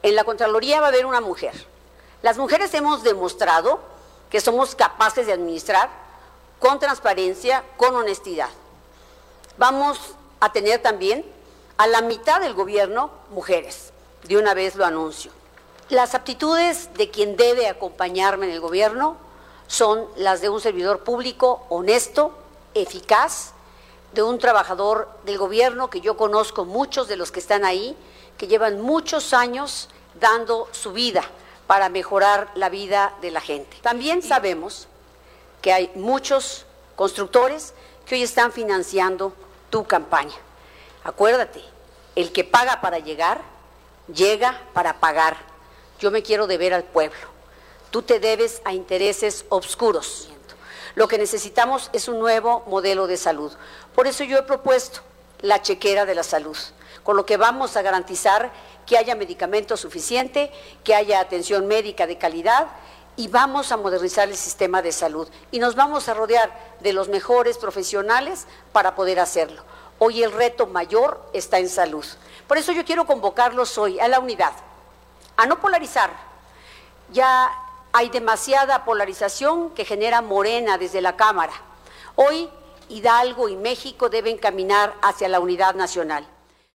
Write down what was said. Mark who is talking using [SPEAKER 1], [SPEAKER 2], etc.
[SPEAKER 1] En la Contraloría va a haber una mujer. Las mujeres hemos demostrado que somos capaces de administrar con transparencia, con honestidad. Vamos a tener también a la mitad del gobierno mujeres, de una vez lo anuncio. Las aptitudes de quien debe acompañarme en el gobierno son las de un servidor público honesto, eficaz, de un trabajador del gobierno que yo conozco muchos de los que están ahí, que llevan muchos años dando su vida para mejorar la vida de la gente. También sabemos que hay muchos constructores que hoy están financiando tu campaña. Acuérdate, el que paga para llegar, llega para pagar. Yo me quiero deber al pueblo. Tú te debes a intereses obscuros. Lo que necesitamos es un nuevo modelo de salud. Por eso yo he propuesto la chequera de la salud, con lo que vamos a garantizar que haya medicamento suficiente, que haya atención médica de calidad y vamos a modernizar el sistema de salud. Y nos vamos a rodear de los mejores profesionales para poder hacerlo. Hoy el reto mayor está en salud. Por eso yo quiero convocarlos hoy a la unidad, a no polarizar. Ya hay demasiada polarización que genera Morena desde la Cámara. Hoy Hidalgo y México deben caminar hacia la unidad nacional.